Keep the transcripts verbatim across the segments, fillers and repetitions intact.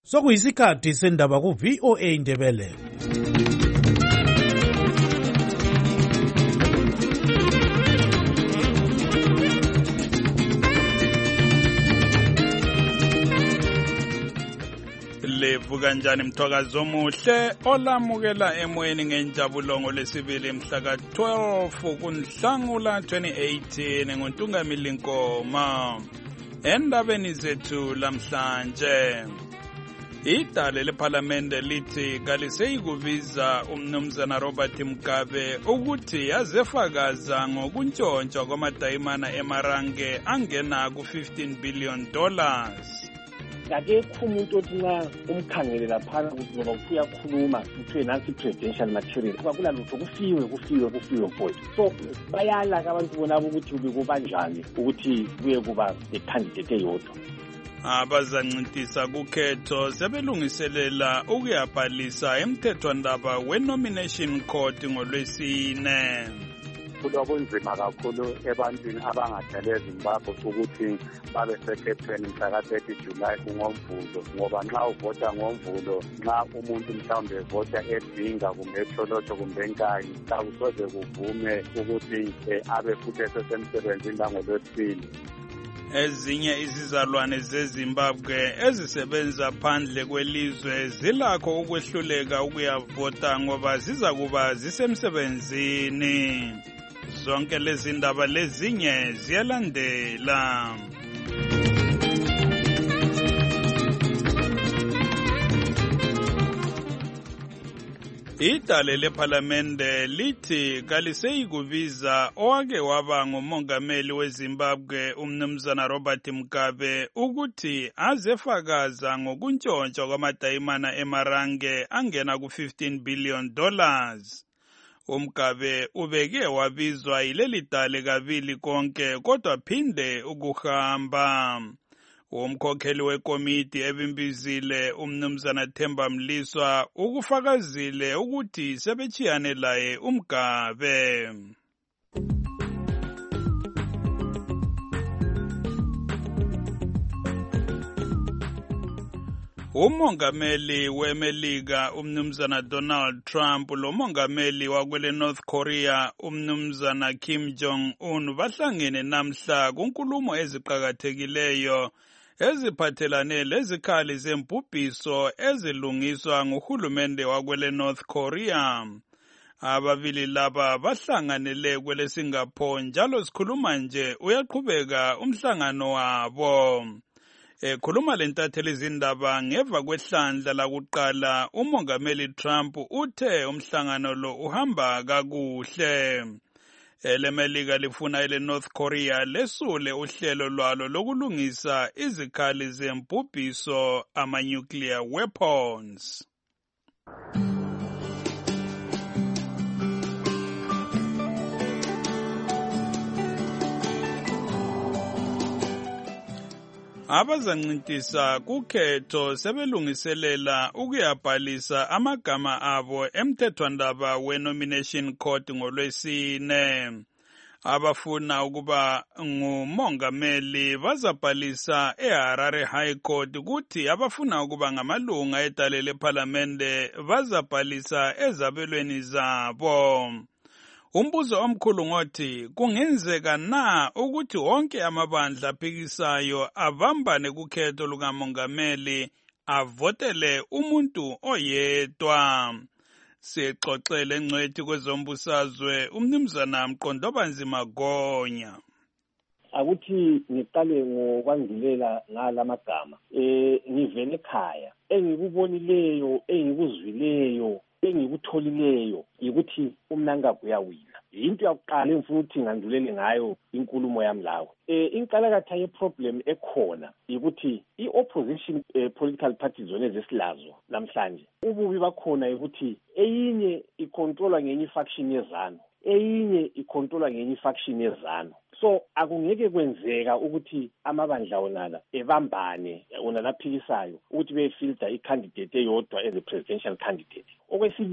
Sokuyisikhathi sendaba ku V O A Indebele. Levu kanjani mthokazo omuhle olamukela emoyeni ngenjabulongo lesibili mhla ka twelve kuNhlangula twenty eighteen ngoNtungamili Nkoma. Endabeni zethu lamhlanje, idale lePhalamende lithi kaliseyikubiza umnumzana Robert Mugabe ukuthi yazefakaza ngokuntshontsha kwamadayimana eMarange angena ku fifteen billion dollars. Akekho umuntu othi nxa umkhangele laphana ukuthi ngoba uyakhuluma kuthiwe nansi presidential material akula lutho kufiwe kufiwe kufiwe mfowethu. So bayala abantu bonabo ukuthi ubekubanjani ukuthi kuye kuba lecandidate eyodwa. Abazancintisa kukhetho sebelungiselela ukuyabhalisa emthethwandaba we-nomination court ngolwesine. Kulobunzima kakhulu ebantwini abangadala eZimbabwe ukuthi babe sekhethweni mhla thirty July kungomvulo, ngoba nxa uvota ngomvulo, nxa umuntu mhlawumbe evota edinga kumbe etholotho kumbe enkayi, akusoze kuvume ukuthi abe futhi esesemsebenzini langolwesibili. Ezinye izizalwane zeZimbabwe ezisebenza phandle kwelizwe zilakho ukwehluleka ukuyavota ngoba ziza kuba zisemsebenzini. Zonke lezi ndaba lezinye ziyalandela. Idale lePhalamende lithi kaliseyikubiza owake waba ngumongameli weZimbabwe umnumzana Robert Mugabe ukuthi azefakaza ngokuntshontsha kwamadayimana eMarange angena ku fifteen billion dollars. UMugabe ubeke wabizwa yileli dale kabili konke kodwa phinde ukuhamba. Umkhokheli wekomiti ebimbizile umnumzana Themba Mliswa ukufakazile ukuthi sebechiyane laye uMugabe. Umongameli weMelika umnumzana Donald Trump lo mongameli wakwele North Korea umnumzana Kim Jong-un bahlangene namhla kunkulumo eziqhakathekileyo eziphathelane lezikhali zembubhiso ezilungiswa nguhulumende wakwele North Korea. Ababili laba bahlanganele kwele Singapore njalo sikhuluma nje uyaqhubeka umhlangano wabo. Ekhuluma lentatheli izindaba ngeva kwehlandla lakuqala umongameli Trump uthe umhlangano lo uhamba kakuhle. EleMelika lifuna ele North Korea lesule uhlelo lwalo lokulungisa izikhali zembubhiso ama-nuclear weapons. Abazancintisa kukhetho sebelungiselela ukuyabhalisa amagama abo emthethwandaba we-nomination court ngolwesine. Abafuna ukuba ngumongameli bazabhalisa eHarare High Court kuthi abafuna ukuba ngamalunga edale lePhalamende bazabhalisa ezabelweni zabo. Umbuzo omkhulu ngothi kungenzeka na ukuthi wonke amabandla aphikisayo abambane kukhetho lukamongameli avotele umuntu oyedwa. Sixoxele ngcwethi kwezombusazwe umnumzana Mqondobanzima Gonya. Akuthi ngiqale ngokwangilela ngalamagama. Eh ngivele ekhaya. Engikubonileyo, engikuzwileyo, engikutholileyo ukuthi umnangagwa uyawina. Into yakuqala engifuna ukuthi ngandulele ngayo inkulumo yami lawo. Eh inkalakatha ye problem ekhona ukuthi iopposition eh, political parties zone zesilazo namhlanje. Ububi bakhona ukuthi eyinye icontrolwa ngenye faction yezano, eyinye icontrolwa ngenye faction yezano. So akungeke kwenzeka ukuthi amabandla onala ebambane onala aphikisayo ukuthi befilter icandidate eyodwa as a presidential candidate. Okwesibili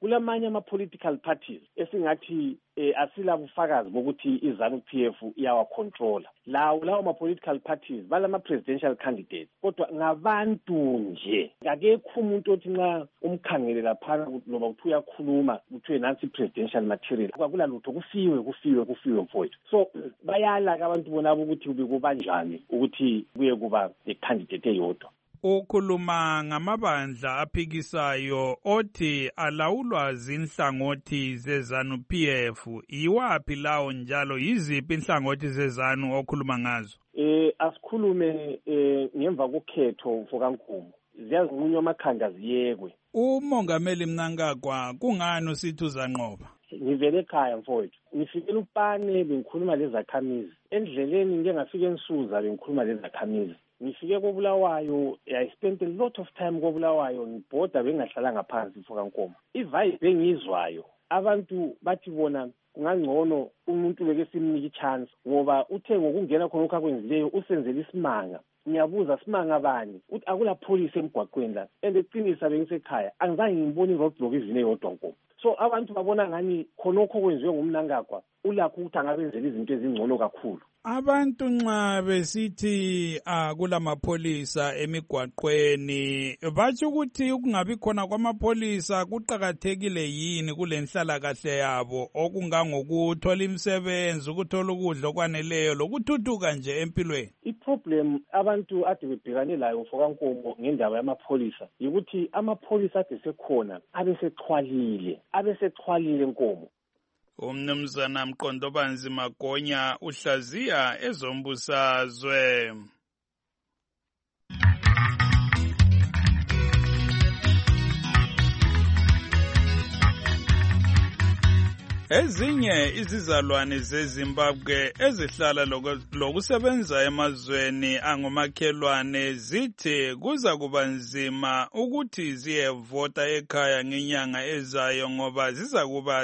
kulamanye ama-political parties esingathi eh, asila bufakazi bokuthi i-ZANU-P F iyawacontrola. Lawo lawo ma-political parties balama-presidential candidates kodwa ngabantu nje. Akekho umuntu othi nxa umkhangele laphana loba uthi uyakhuluma kuthiwe nansi presidential material. Akula lutho, kufiwe kufiwe kufiwe mfowethu. So bayala abantu bonabo ukuthi ube kubanjani ukuthi kuye kuba i-candidate eyodwa. Ukhuluma ngamabandla aphikisayo othi alawulwa zinhlangothi ze-ZANU-P F. Iwaphi lawo njalo yiziphi inhlangothi ze-ZANU okhuluma ngazo? Eh asikhulume eh ngemva kokhetho mfokaNkumu. Ziyazinqunywa amakhanda ziyekwe. Umongameli Mnangagwa kungani usithi uzanqoba? Ngivele ekhaya mfowethu. Ngifikele uPane bengikhuluma lezakhamizi. Endleleni ngike ngafika eNsuza bengikhuluma lezakhamizi. Ngifike koBulawayo, I spent a lot of time koBulawayo ngibhoda bengahlalanga phansi mfokaNkomo. Ivibe engizwayo abantu bathi bona kungangcono umuntu beke simnike ichance ngoba uthe ngokungena khona okhakwenzileyo usenzela isimanga. Ngiyabuza simanga bani uthi akula police emgwaqweni la endeqinisa bengisekhaya angizange ngibone roadblock ivine yodwa Nkomo. So abantu babona ngani khonokho kwenziwe ngumNangagwa ulakho ukuthi angabenzela izinto ezingcono kakhulu. Abantu nxa besithi akulamapholisa emigwaqweni bathi ukuthi ukungabi khona kwamapholisa kuqakathekile yini kulenhlala kahle yabo okungangokuthola imisebenzi, ukuthola ukudla okwaneleyo lokuthuthuka nje empilweni. I-problem abantu ade bebhekane layo mfokaNkomo ngendaba yamapholisa ukuthi amapholisa ade sekhona abesexhwalile abesexhwalile Nkomo. Umnumzana Mqondobanzi Magonya uhlaziya ezombusazwe. Ezinye izizalwane zeZimbabwe ezihlala lokusebenza emazweni angomakhelwane zithi kuza kuba nzima ukuthi ziyevota ekhaya ngenyanga ezayo ngoba ziza kuba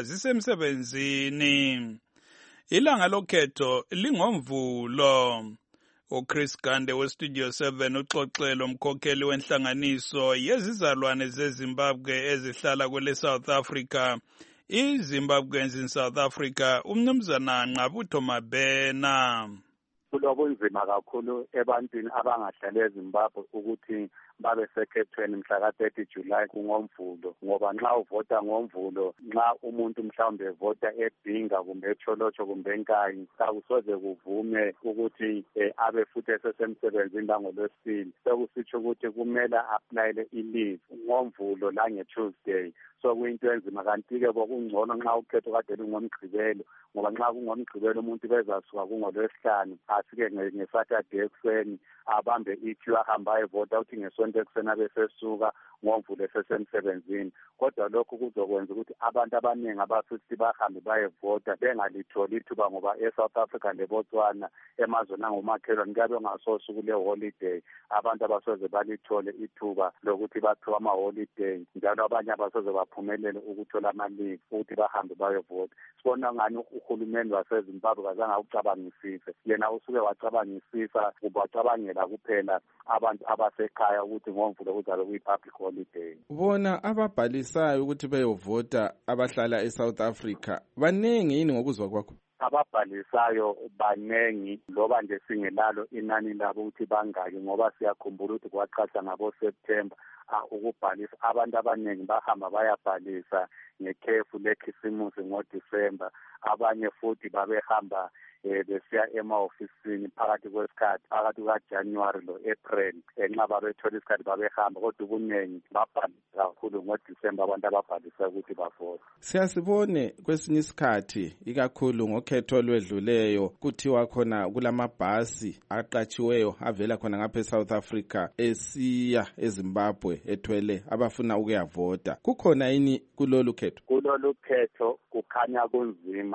zisemsebenzini. Ilanga lokhetho lingomvulo. uChris Gande weStudio seven uxoxelo umkhokheli wenhlanganiso yezizalwane zeZimbabwe ezihlala kwele South Africa. iZimbabweans in South Africa umnumzana Nqabutho Mabena. Kulobunzima kakhulu ebantwini abangahlala eZimbabwe ukuthi babe sekhethweni mhla ka thirty July kungomvulo ngoba nxa uvota ngomvulo nxa umuntu mhlawumbe evota eBhinga kumbe eTsholotsho kumbe eNkayi akusoze kuvume ukuthi eh, abe futhi esesemsebenzini langolwesibili sekusitsho ukuthi kumele applyele i-leave ngomvulo lange-Tuesday. So kuyinto enzima kanti-ke bokungcono nxa ukhetho kade lungomgqibelo ngoba nxa kungomgqibelo umuntu bezasuka kungolwesihlanu asike ngeSaturday ekuseni abambe iqueue ahamba ayevota uthi ngesonto ekuseni abesesuka ngomvulo esesemsebenzini. Kodwa lokhu kuzokwenza ukuthi abantu abaningi abafisa bahambe bayevota bengalitholi ithuba ngoba eSouth Africa leBotswana emazweni angomakhelwane kuyabe ngasosuku le-holiday abantu abasoze balithole ithuba lokuthi baphiwe ama-holiday njalo abanye abasoze baphumelele ukuthola ama-leave ukuthi bahambe bayevota. Sibona ngani uhulumeni waseZimbabwe kazange akucabangisise yena usuke wacabangisisa kubacabangela kuphela abantu abasekhaya ukuthi ngomvulo kuzabe kuyi-public holiday. Bona ababhalisayo ukuthi beyovota abahlala eSouth Africa banengi yini ngokuzwa kwakho? Ababhalisayo banengi loba nje singelalo inani labo ukuthi bangaki ngoba siyakhumbula ukuthi kwaqasha ngabo September ukubhalisa abantu abaningi bahamba bayabhalisa ngekhefu lekhisimusi ngoDisemba abanye futhi babehamba eh besiya ema-ofisini phakathi kwesikhathi phakathi kukaJanuary lo-April enxa babethola isikhathi babehamba kodwa ubuningi babhalisa kakhulu ngoDisemba abantu ababhalisa ukuthi bavota. Siyasibone kwesinye isikhathi ikakhulu ngokhetho olwedluleyo kuthiwa khona kulamabhasi aqatshiweyo avela khona ngapha eSouth Africa esiya eZimbabwe ethwele abafuna ukuyavota. Kukhona yini kulolu khetho? Kulolu khetho kukhanya kunzima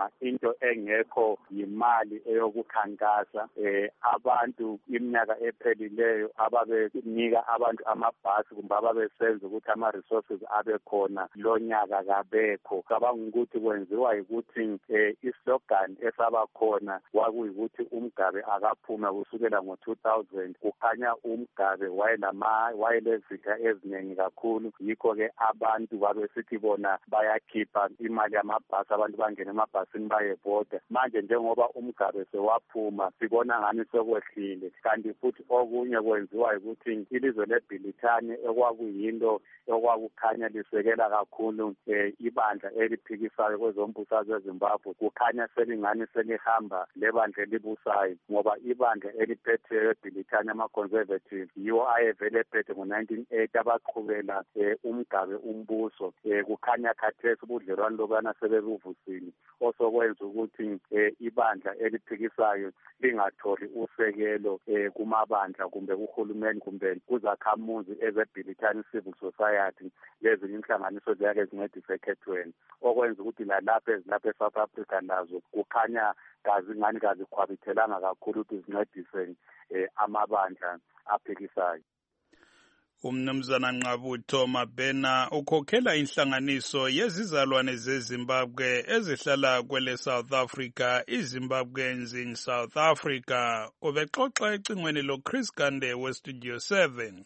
ukugijima into engekho yimali eyokukhankasa. Eh abantu iminyaka ephelileyo ababenika abantu amabhasi kumbe ababesenza ukuthi ama-resources abe khona lo nyaka kabekho. Cabanga ukuthi kwenziwa ukuthi eh islogan esaba khona kwakuyikuthi umgabe akaphume kusukela ngo two thousand. Kukhanya umgabe wayelama wayelezitha eziningi kakhulu, yikho ke abantu babesithi bona bayakhipha imali yamabhasi, abantu bangena emabhasini bayevota. Manje njengoba umgabe sewaphuma sibona ngani sekwehlile, kanti futhi okunye kwenziwa ukuthi ilizwe leBrithani ekwakuyinto okwakukhanya lisekela kakhulu eh, ibandla eliphikisayo kwezombusazwe eZimbabwe, kukhanya selingani selihamba lebandla elibusayo, ngoba ibandla eliphethe eBrithani ama-conservative yiwo ayevele ephethe ngo nineteen eighty abaqhubela eh, umgabe umbuso. Eh, kukhanya khathesi ubudlelwano lobana sebebuvusile, osokwenza ukuthi eh, ibandla eliphikisayo lingatholi usekelo eh, kumabandla kumbe kuhulumeni kumbe kuzakhamuzi ezeBrithani civil society, lezi inhlanganiso ziyake zincedise ekhethweni, okwenza ukuthi lalapha ezilapha eSouth Africa nazo kukhanya kazi ngani kazi khwabithelanga kakhulu ukuthi zincedise eh, amabandla aphikisayo. Umnumzana Nqabutho Mabhena ukhokhela inhlanganiso yezizalwane zeZimbabwe ezihlala kwele South Africa, iZimbabweans in South Africa. Ubexoxa ecingweni lo Chris Gande we Studio seven.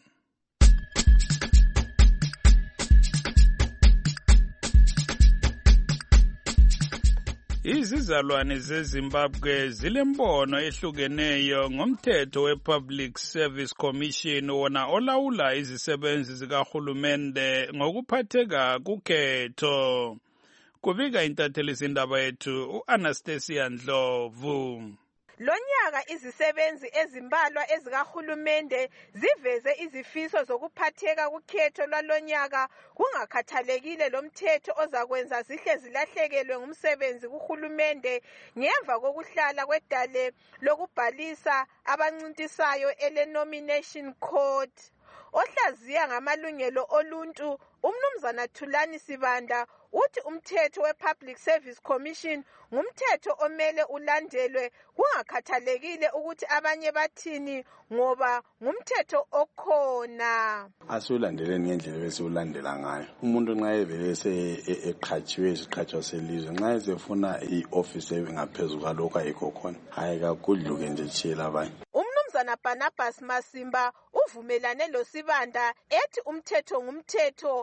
Izizalwane zeZimbabwe zilembono ehlukeneyo ngomthetho wePublic Service Commission wona olawula izisebenzi zikahulumende ngokuphatheka kukhetho. Kubika intatheli zindaba yethu uAnastasia Ndlovu. Lonyaka izisebenzi ezimbalwa ezikahulumende ziveze izifiso zokuphatheka kukhetho lwalonyaka kungakhathalekile lomthetho ozakwenza zihle zilahlekelwe ngumsebenzi kuhulumende ngemva kokuhlala kwedale lokubhalisa abancintisayo ele nomination court. Ohlaziya ngamalungelo oluntu umnumzana Thulani Sibanda uthi umthetho wePublic Service Commission ngumthetho omele ulandelwe kungakhathalekile ukuthi abanye bathini ngoba ngumthetho okhona. Asiwulandeleni ngendlela besiwulandela ngayo. Umuntu nxa evele eqhatshiwe isiqhatshwa selizwe nxa ezefuna i-office engaphezulu kwalokho ayikho khona, hayi kakudluke nje tshiyela abanye. Umnumzana Barnabas Masimba uvumelane loSibanda ethi umthetho ngumthetho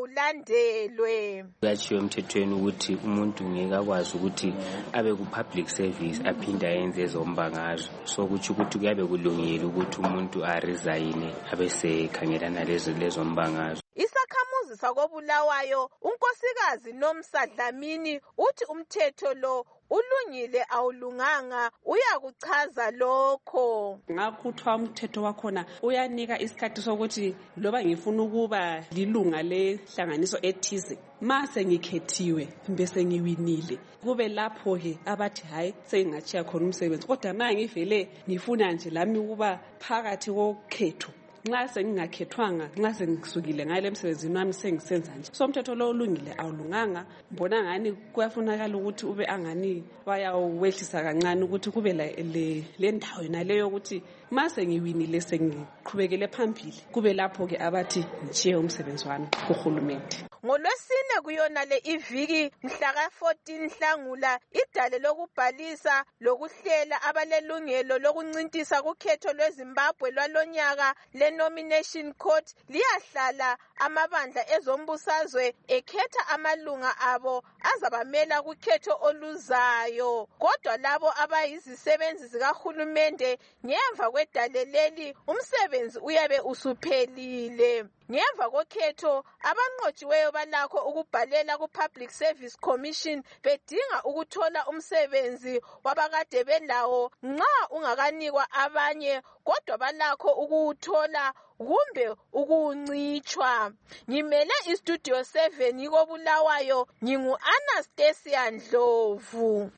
kawulandelwe. Kuyatshiwo emthethweni ukuthi umuntu ngeke akwazi ukuthi abe ku-public service aphinda yenze ezombangazwe. So kutsho ukuthi kuyabe kulungile ukuthi umuntu aresign abesekhangelana lezo lezombangazwe. Isakhamuzi sakobulawayo unkosikazi Nomsa Dlamini uthi umthetho lo ulungile awulunganga uyakuchaza lokho. Ngakuthiwa umthetho wakhona uyanika isikhathi sokuthi loba ngifuna ukuba lilunga lehlanganiso ethize mase ngikhethiwe bese ngiwinile kube lapho ke abathi hayi sengatshiya khona umsebenzi, kodwa manje ngivele ngifuna nje lami ukuba phakathi kokhetho nxa sengingakhethwanga nxa sengisukile ngale msebenzini wami sengisenza nje. So umthetho lo ulungile awulunganga, mbona ngani kuyafunakala ukuthi ube angani bayawwehlisa kancane ukuthi kube le le ndawo naleyo ukuthi mase ngiwinile sengiqhubekele phambili kube lapho ke abathi ngichiye umsebenzi wami kuhulumende. NgoLwesine kuyona le iviki mhla ka fourteen Nhlangula idale lokubhalisa lokuhlela abalelungelo lokuncintisa kukhetho lweZimbabwe lwalonyaka le nomination court liyahlala amabandla ezombusazwe ekhetha amalunga abo azabamela kukhetho oluzayo. Kodwa labo abayizisebenzi zikahulumende ngemva kwedale leli umsebenzi uyabe usuphelile. Ngemva kokhetho abanqotshiweyo balakho ukubhalela ku-Public Service Commission bedinga ukuthola umsebenzi wabakade belawo nxa ungakanikwa abanye, kodwa balakho ukuwuthola kumbe ukuncitshwa. Ngimele iStudio seven ikobulawayo, ngingu Anastasia Ndlovu.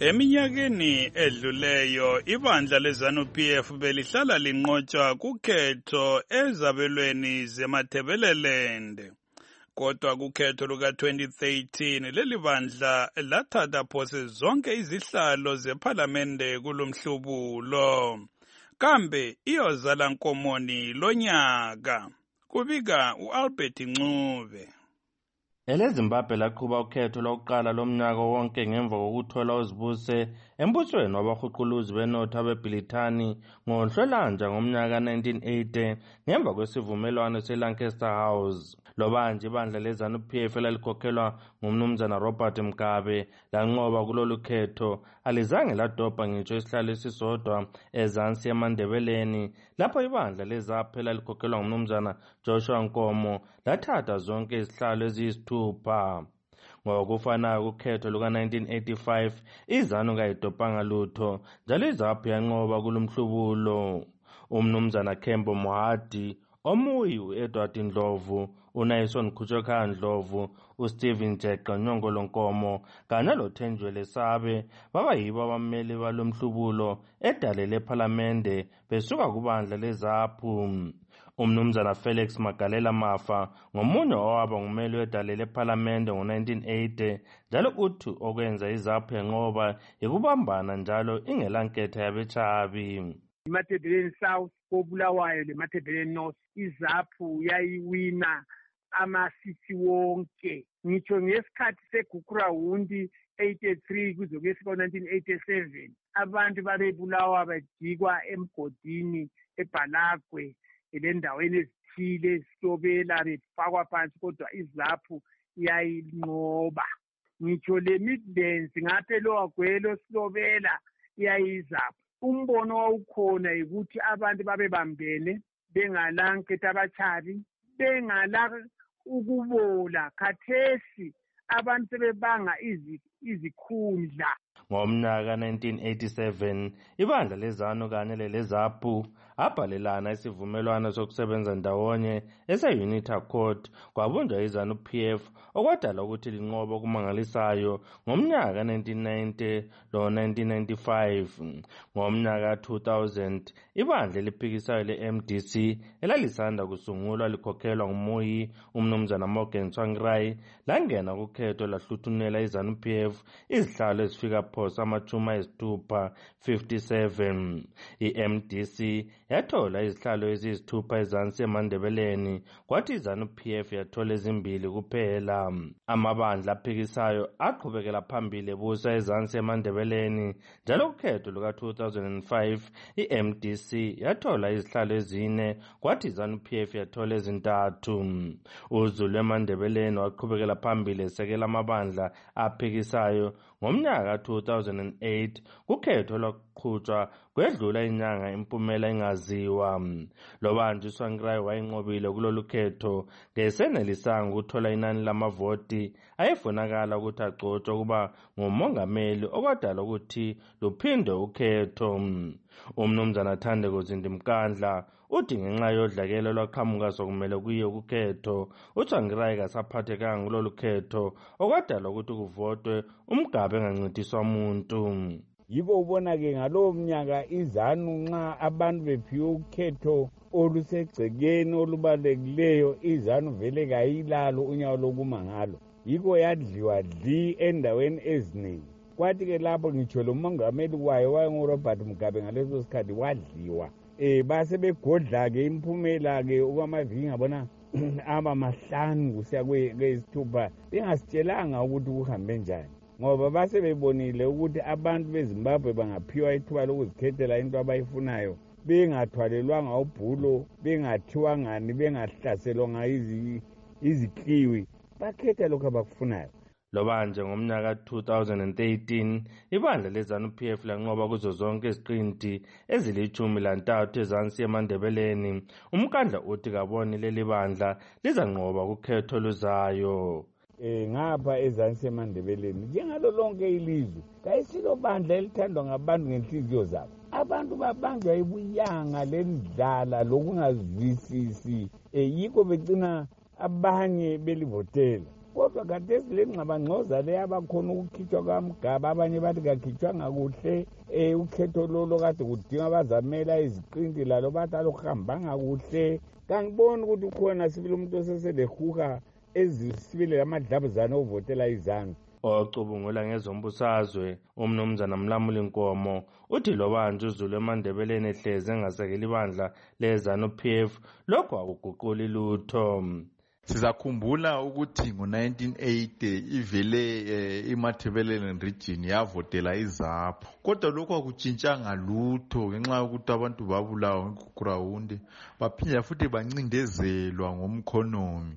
Eminyakeni edluleyo ibandla leZANU-P F belihlala linqotshwa kukhetho ezabelweni zeMatabeleland. Kodwa kukhetho luka twenty thirteen leli bandla lathatha phose zonke izihlalo zephalamende kulomhlubulo. Kambe iyozala nkomoni lonyaka. Kubika uAlbert Ncube. EleZimbabwe laqhuba ukhetho lokuqala lomnyaka wonke ngemva kokuthola uzibuse embusweni wabahuquluzi benotho abeBrithani ngoNhlolanja ngomnyaka nineteen eighty ngemva kwesivumelwano seLancaster House. Lobanje ibandla leZANU-P F elalikhokhelwa ngumnumzana Robert Mugabe lanqoba kulolu khetho alizange ladobha ngitsho isihlalo esisodwa ezansi eMandebeleni lapho ibandla leZAP elalikhokhelwa ngumnumzana Joshua Nkomo lathatha zonke izihlalo eziyisithupha. Ngokufanayo kukhetho luka nineteen eighty-five iZANU kayidobhanga lutho njalo iZAP yanqoba kulomhlubulo. Umnumzana Kembo Mohadi, Omuyi uEdward Ndlovu, uNaison Kuchoka Ndlovu, uSteven Jeqa Nyongolo Nkomo kanye loThenjwele Sabe baba yibo abameli balomhlubulo edalele ePhalamende besuka kubandla leZAP. Umnumzana Felix Magalela Mafa ngomunye owaba ngumeli wedalele ePhalamende ngo-nineteen eighty njalo uthi okwenza iZAP yanqoba yikubambana njalo ingelanketha yabechabi. iMatabeleland South koBulawayo leMatabeleland North iZAP yayiwina amasisi wonke ngitsho ngesikhathi segukurawundi eighty-three kuze kuyefika nineteen eighty-seven abantu babebulawa bajikwa emgodini eBhalagwe elendaweni ezithile esitobela befakwa phansi kodwa iZAP yayinqoba. Ngitsho le Midlands ngaphe loWagwelo Silobela yayiZAP. Umbono wawukhona ukuthi abantu babebambene bengalanketha abachabi bengala ukubola khathesi abantu sebebanga izikhundla. Ngomnyaka nineteen eighty-seven ibandla leZANU kanye leLeZAP abhalelana isivumelwano sokusebenza ndawonye ese-Unity Accord kwabunjwa iZANU-P F okwadala ukuthi linqoba okumangalisayo ngomnyaka nineteen ninety lo nineteen ninety-five. Ngomnyaka two thousand ibandla eliphikisayo le-M D C elalisanda kusungulwa likhokhelwa nguMoyi umnumzana Morgan Tsvangirai langena kukhetho lahluthunela iZANU-P F izihlalo ezifika phose amachuma ayisithupha fifty-seven. I-M D C yathola izihlalo eziyisithupha ezansi eMandebeleni kwathi iZANU-P F yathola ezimbili kuphela. Amabandla aphikisayo aqhubekela phambili ebusa ezansi eMandebeleni njalo kukhetho luka two thousand five i-M D C yathola izihlalo ezine kwathi iZANU-P F yathola ezintathu. uZulu eMandebeleni waqhubekela phambili esekela amabandla aphikisayo ngomnyaka two thousand eight kukhetho lwaqhutshwa kwedlula inyanga impumela ingaziwa. Lobanje uSwangirai wayinqobile kulolu khetho ngesenelisanga ukuthola inani lamavoti ayefunakala ukuthi agcotshwe kuba ngumongameli okwadala ukuthi luphinde ukhetho. Umnumzana Thandeko Zindimkandla uthi ngenxa yodlakela lwaqhamuka sokumele kuye ukhetho uSwangirai kasaphathekanga kulolu khetho okwadala ukuthi kuvotwe umgabe engancintiswa umuntu. Yiko ubona-ke ngalowo mnyaka iZANU nxa abantu bephiwe ukhetho olusegcekeni olubalulekileyo iZANU vele kayilalo unyawo lokuma ngalo. Yiko yadliwa dli endaweni eziningi. Kwathi-ke lapho ngitsho lo mongameli wayo wayenguRobert Mugabe ngaleso sikhathi wadliwa. Eh base begodla-ke imphumela-ke okwamaviki ngabona aba mahlanu kusiya kweyisithupha bengasitshelanga ukuthi kuhambe njani. Ngoba base bebonile ukuthi abantu beZimbabwe bangaphiwa ithuba lokuzikhethela into abayifunayo bengathwalelwanga ubhulo bengathiwa ngani bengahlaselwanga izikliwi bakhetha lokho abakufunayo. Lobanje ngomnyaka two thousand thirteen ibandla leZANU-P F lanqoba kuzo zonke iziqinti ezilithumi lantathu ezansi eMandebeleni. Umkandla uthi kaboni leli bandla lizanqoba kukhetho luzayo. Eh ngapha ezansi eMandebeleni njengalo lonke ilizwe kayisilo bandla elithandwa ngabantu ngenhliziyo zabo. Abantu babanjwa ibuyanga lendlala lokungazwisisi eh yikho becina abanye belivotela. kodwa khathesi le ngxabangxoza le abakhona ukukhitshwa kwamgaba abanye bathi kakhitshwanga kuhle um ukhetho lolo kade kudinga bazamela iziqinti lalo bathi aluhambanga kuhle. Kangiboni ukuthi ukhona sibili umuntu oseselehuha ezisibile lamadlabuzane ovotela izanu. Ocubungula ngezombusazwe umnumzana Mlamuli Nkomo uthi lobanje uZulu eMandebeleni ehleze engasekeli ibandla leZANU-P F lokho akuguquli lutho. Sizakhumbula ukuthi ngo-nineteen eighty ivele eh, iMatabeleland region yavotela iZAPU, kodwa lokho akutshintshanga lutho ngenxa yokuthi abantu babulawa ngegugrawundi baphinda futhi bancindezelwa ngomkhonomi.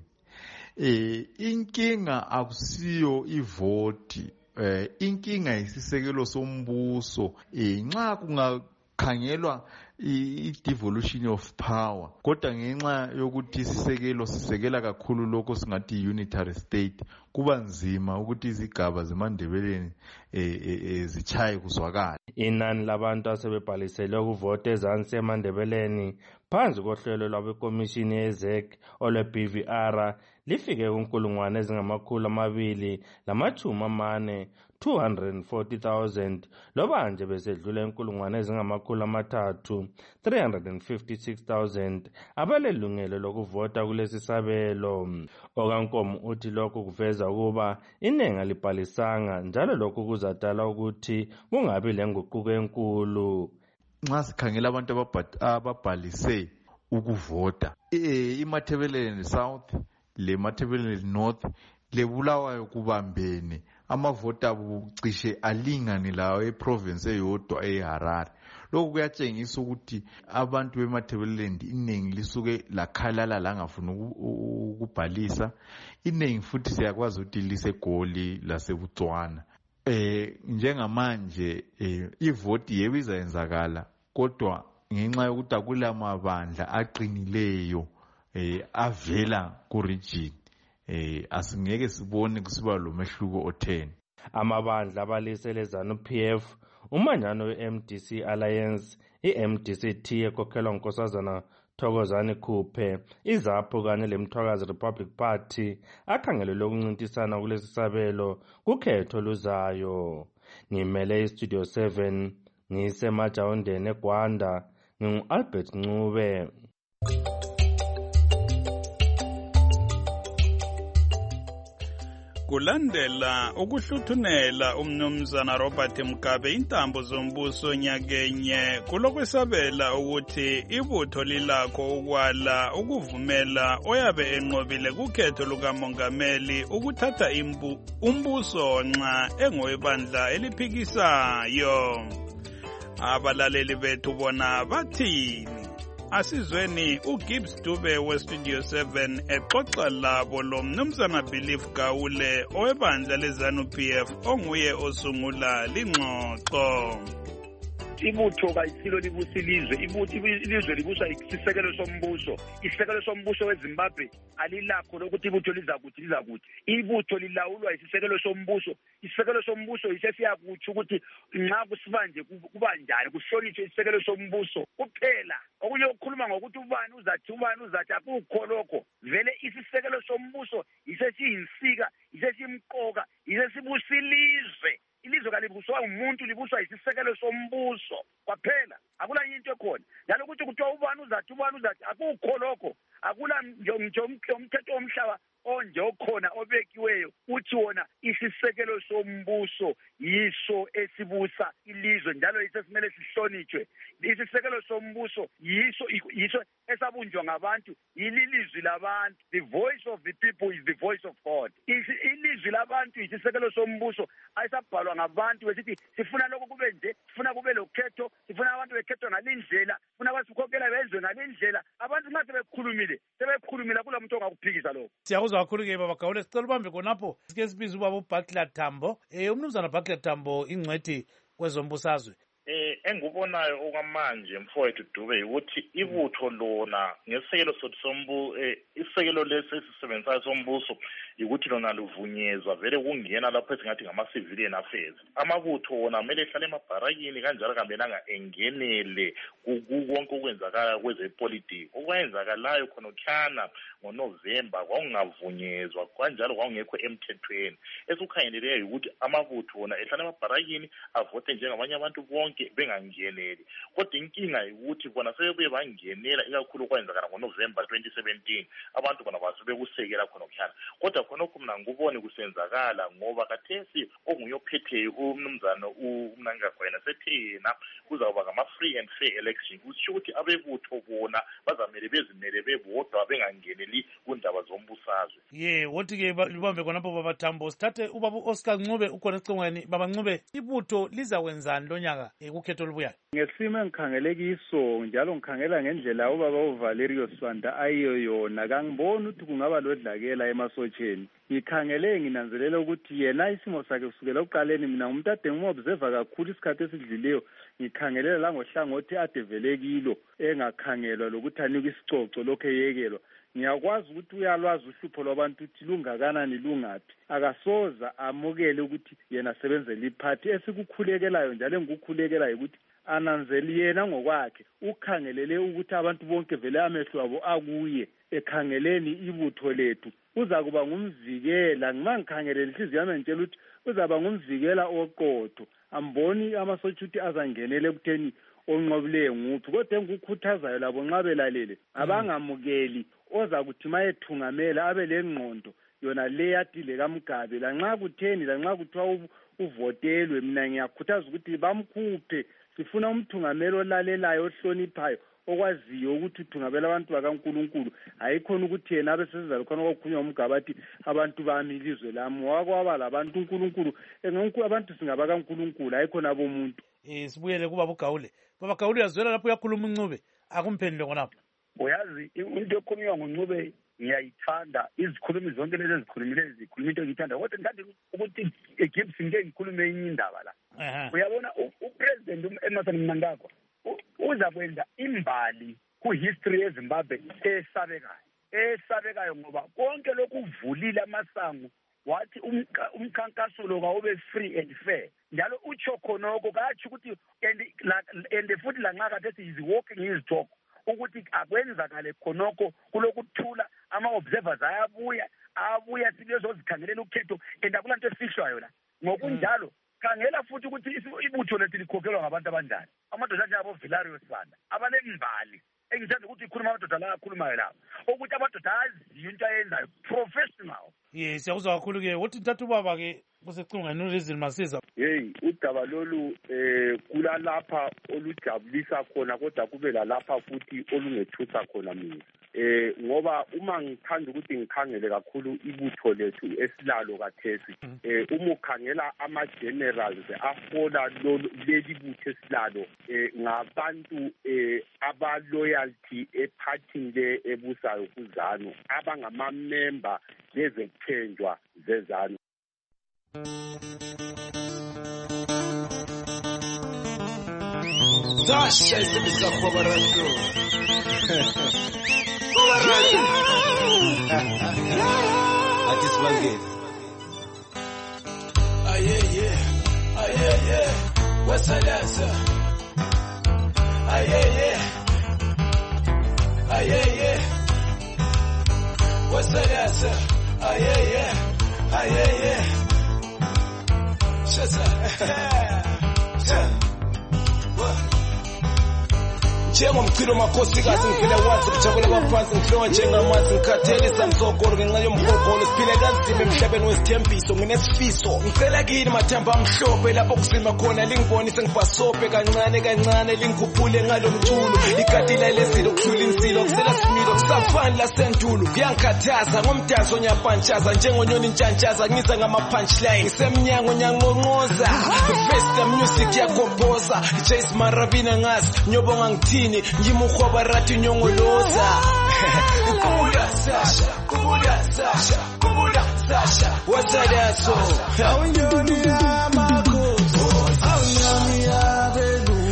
Eh, inkinga akusiyo ivoti, eh, inkinga isisekelo sombuso. Eh, nxa kungakhangelwa i-devolution of power, kodwa ngenxa yokuthi isisekelo sisekela kakhulu lokho singathi unitary state, kuba nzima ukuthi izigaba zeMandebeleni eh, eh, zichaye kuzwakala. Inani labantu asebebhalisele ukuvota ezansi eMandebeleni phansi kohlelo lwabekomishini ye-zek olwe-B V R lifike kunkulungwane ezingamakhulu amabili lamachumi amane two hundred forty thousand lobanje besedlula inkulungwane ezingamakhulu amathathu three hundred fifty-six thousand abalelungelo lokuvota kulesi sabelo. Okankomo uthi lokho kuveza ukuba inenga libhalisanga njalo lokho kuzadala ukuthi kungabi lenguquko enkulu. Nxa sikhangela abantu ababhalise ukuvota iMatabeleland South le Matabeleland North leBulawayo kubambene, amavota bucishe alingane lawo eprovince eyodwa eHarare. Lokho kuyatshengisa ukuthi abantu beMatabeleland iningi lisuke lakhalala langafuna ukubhalisa, iningi futhi siyakwazi ukuthi liseGoli laseButswana. Eh njengamanje eh ivoti yebo izayenzakala, kodwa ngenxa yokuthi akulamabandla aqinileyo eh avela ku region eh asingeke sibone kusiba lo mehluko otheni. Amabandla abalisele ZANU-P F, umanyano we-M D C Alliance, i-M D C T ekhokhelwa nguNkosazana Thokozani Khuphe, iZAPU kanye leMthwakazi Republic Party akhangelelwe ukuncintisana kulesi sabelo kukhetho luzayo. Ngimele iStudio seven ngisemajawundeni eGwanda, ngingu-Albert Ncube. Kulandela ukuhluthunela umnumzana Robert Mugabe intambo zombuso nyakenye kulokwesabela ukuthi ibutho lilakho ukwala ukuvumela oyabe enqobile kukhetho lukamongameli ukuthatha imbu, umbuso nxa engowebandla eliphikisayo. Abalaleli bethu bona bathini? Asizweni uGibbs Dube weStudio seven exoxa labo lo mnumzana Belief Gawule owebandla leZANU-P F onguye osungula lingxoxo. Ibutho kayisilo libusa ilizwe, ibutho ilizwe libusa isisekelo sombuso. Isisekelo sombuso weZimbabwe alilakho lokuthi ibutho lizakuthi lizakuthi. Ibutho lilawulwa isisekelo sombuso. Isisekelo sombuso isesiyakuthi ukuthi nxa kusibanje kuba njani, kuhlonishwe isisekelo sombuso kuphela. Okunye ukukhuluma ngokuthi ubani uzathi ubani uzathi akukho lokho. Vele isisekelo sombuso isesiyinsika, isesimqoka, isesibusilizwe. Ilizwe kalibuswa umuntu, libuswa isisekelo sombuso kwaphela. Akula into ekhona. Njalo ukuthi kuthiwa ubani uzathi ubani uzathi akukho lokho. Akula nje umthetho womhlaba onje okhona obekiweyo uthi wona isisekelo sombuso yiso esibusa ilizwe njalo yiso simele sihlonitshwe. Isisekelo sombuso yiso yiso esabunjwa ngabantu, ililizwi labantu. The voice of the people is the voice of God. Ilizwi labantu isisekelo sombuso ayisabhalwa ngabantu besithi sifuna lokho kube nje, sifuna kube lokhetho, sifuna abantu bekhethwe ngalindlela, sifuna basikhokhela bezwe ngalindlela. Abantu nxa sebekhulumile sebekhulumile kula muntu ongakuphikisa lokho. Siyakuzwa kakhulu ke baba Gawule, sicela ubambe khonapho sike sibiza ubaba uButler Tambo. Eh umnumzana Butler Tambo ingcwethi kwezombusazwe. eh engikubonayo okwamanje mfowethu Dube ukuthi ibutho lona ngesekelo sombu isekelo lesisisebenzayo sombuso ukuthi lona luvunyezwa vele kungena lapho esingathi ngama civilian affairs. Amabutho wona kumele ehlale emabharakini kanjalo kambenanga engenele kukonke okwenzakala kwezepolitiki. Okwenzakalayo khona ukhana ngoNovember kwakungavunyezwa kanjalo kwakungekho emthethweni. Esukhangeleleyo ukuthi amabutho wona ehlale emabharakini avote njengabanye abantu bonke bengangeneli. Kodwa inkinga ukuthi bona sebebuye bangenela ikakhulu kwenzakala ngoNovember twenty seventeen abantu bona basebekusekela khona ukhana. Kodwa khonokho mina ngubone kusenzakala ngoba kathesi okungiyophetheyo umnumzana umnanga kwena sethena kuzawuba ngama free and fair election. Kusho ukuthi abebutho bona bazamele bezimele bebodwa bengangeneli kundaba zombusazwe. Ye wothi ke libambe khonapho babathambo sithathe ubaba Oscar Ncube ukhona ecingweni baba Ncube ibutho lizakwenzani lonyaka ekukhetho lubuyayo. Ngesimo engikhangelekisiso njalo ngikhangela ngendlela ubaba uValerio Swanda ayiyo yona kangiboni ukuthi kungaba lodlakela emasotsheni. Ngikhangele nginanzelela ukuthi yena isimo sakhe kusukela uqaleni mina umuntu ade ngimobserve kakhulu isikhathi esidlileyo ngikhangelela la ngohlangothi adevelekilo engakhangelwa lokuthi anikwe isicoco lokho eyekelwa. Ngiyakwazi ukuthi uyalwazi uhlupho lwabantu ukuthi lungakanani lungathi akasoza amukele ukuthi yena asebenzele iphathi esikukhulekelayo njalo engikukhulekela ukuthi ananzeli yena ngokwakhe ukhangelele ukuthi abantu bonke vele amehlo abo akuye ekhangeleni ibutho lethu uza kuba ngumvikela ngima ngikhangelela inhliziyo yami ngitshela ukuthi uzaba ngumvikela oqotho amboni amasotsha ukuthi azangenele kutheni onqobileyo nguphi kodwa engikukhuthazayo labo nxa belalele abangamukeli oza kuthi mayethungamela abe lengqondo yona le yadile kaMgabe la nxa kutheni la nxa kuthiwa uvotelwe mina ngiyakhuthaza ukuthi bamkhuphe sifuna umthungamelo olalelayo ohloniphayo okwaziyo ukuthi uthungabela abantu bakaNkulunkulu ayikhona ukuthi yena abe sesiza khona okukhulunywa uMgabathi abantu bami ilizwe lami wakwaba labantu uNkulunkulu engenkulu abantu singaba kaNkulunkulu ayikhona abomuntu. Eh sibuyele kuba buGawule baba Gawule yazwela lapho uyakhuluma uNcube akumphendule khonapho. Uyazi into ekhulunywa ngoNcube ngiyayithanda izikhulumi zonke lezi ezikhulumile izikhulumi into ngithanda kodwa ngithanda ukuthi eGibson ngeke ngikhulume enye indaba la. Uyabona uPresident Emmerson Mnangagwa uza kwenza imbali kuhistory yeZimbabwe esabekayo esabekayo ngoba konke lokuvulile amasango wathi umkhankaso lo kawube free and fair njalo utsho khonoko kathi ukuthi and and futhi la nxa kade is walking his talk ukuthi akwenzakale khonoko kulokuthula ama observers ayabuya abuya sibezozikhangelela ukhetho and akulanto efihlwayo la ngokunjalo khangela futhi ukuthi ibutho lethu likhokhelwa ngabantu abanjani amadoda njengabo Vilario Sibanda abanembali engithanda ukuthi ikhuluma amadoda la akhulumayo lawo ukuthi amadoda aziyo into ayenzayo professional. Yes siyakuzwa kakhulu ke uthi ntathu ubaba ke kusecingweni lezini masiza. Hey udaba lolu eh kula lapha olujabulisa khona kodwa kube la lapha futhi olungethutha khona mina. Eh ngoba uma ngithanda ukuthi ngikhangele kakhulu ibutho lethu esilalo kathesi eh uma ukhangela ama generals afola leli butho esilalo eh ngabantu eh aba loyalty eparty le ebusayo kuZanu abangama member lezekuthenjwa zeZanu. Sasha isemisa khobarato. Khobarato. Ati sibangeni. Aye yeah. Aye yeah. Wasalasa. Aye yeah. Aye yeah. Wasalasa. Aye yeah. Aye yeah. Shasa. Njengomkhilo makhosikazi ngivela wathi kujabula baphansi ngihlowa njengamanzi ngikhathelisa msokolo ngenxa yomgogolo siphile kanzima emhlabeni wesithembiso nginesifiso ngicela kini mathamba amhlophe lapho kuzima khona lingibonise ngibhasope kancane kancane lingikhuphule ngalo mculo ikadila lesilo kuhlula insilo kusela similo kusafani lasendulo kuyangikhathaza ngomdazo nyapantshaza njengonyoni ntshantshaza ngiza ngama punchline ngisemnyango nyangonqoza festa music yakompoza Jace Marabina ngazi nyobonga ngithini ngimukhwa rathi nyongoloza kubuda Sasha kubuda Sasha kubuda Sasha wasadaso awunyoni yamakhosi awunyoni yabelu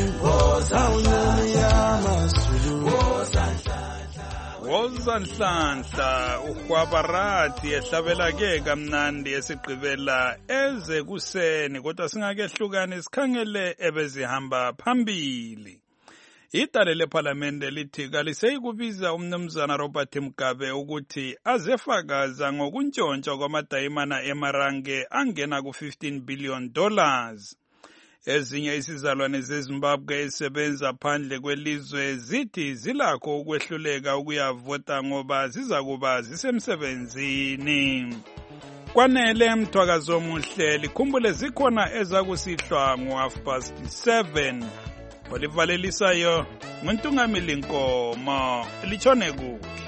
umnumzanhlanhla uHwabarathi ehlabela-ke kamnandi esigqibela eze kuseni kodwa singakehlukani sikhangele ebezihamba phambili. Idale lephalamende lithi kaliseyikubiza umnumzana Robert Mugabe ukuthi azefakaza ngokuntshontsha kwamadayimana emarange angena ku-fifteen billion dollars. Ezinye isizalwane zeZimbabwe ezisebenza phandle kwelizwe zithi zilakho ukwehluleka ukuyavota ngoba zizakuba zisemsebenzini. Kwanele mthwakazo omuhle likhumbule zikhona ezakusihlwa ngo-half past seven. Olivalelisayo nguntungamili Nkomo lichone kuhle.